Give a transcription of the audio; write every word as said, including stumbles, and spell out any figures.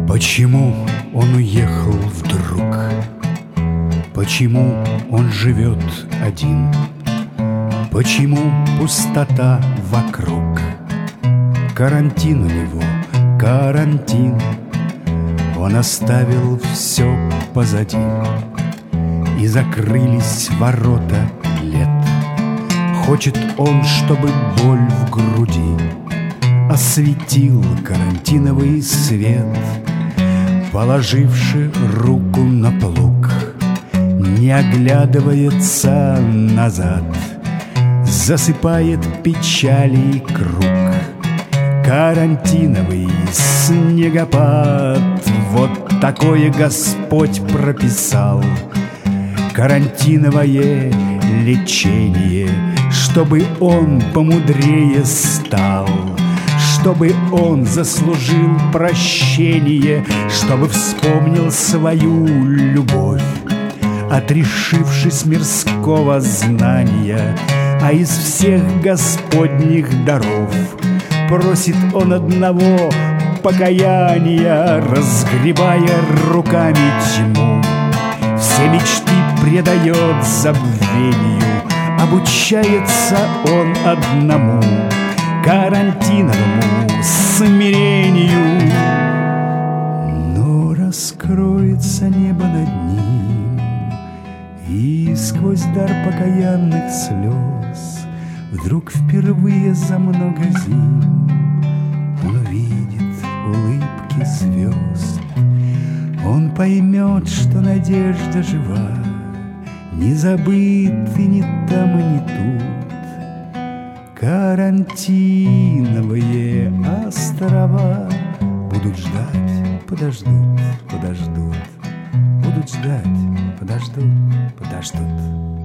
Почему он уехал вдруг? Почему он живет один? Почему пустота вокруг? Карантин у него, карантин. Он оставил все позади, и закрылись ворота лет. Хочет он, чтобы боль в груди осветил карантиновый свет. Положивши руку на плуг, не оглядывается назад, засыпает печали круг. Карантиновый снегопад, вот такое Господь прописал. Карантиновое лечение, чтобы он помудрее стал, чтобы он заслужил прощение, чтобы вспомнил свою любовь, отрешившись мирского знания. А из всех Господних даров просит он одного покаяния, разгребая руками тьму. Все мечты предает забвению, обучается он одному карантиновому смирению. Но раскроется небо над ним, и сквозь дар покаянных слез вдруг впервые за много зим он увидит улыбки звезд. Он поймет, что надежда жива, не забыт и не там, и не тут. Карантиновые острова будут ждать, подождут, подождут. Будут ждать, подождут, подождут.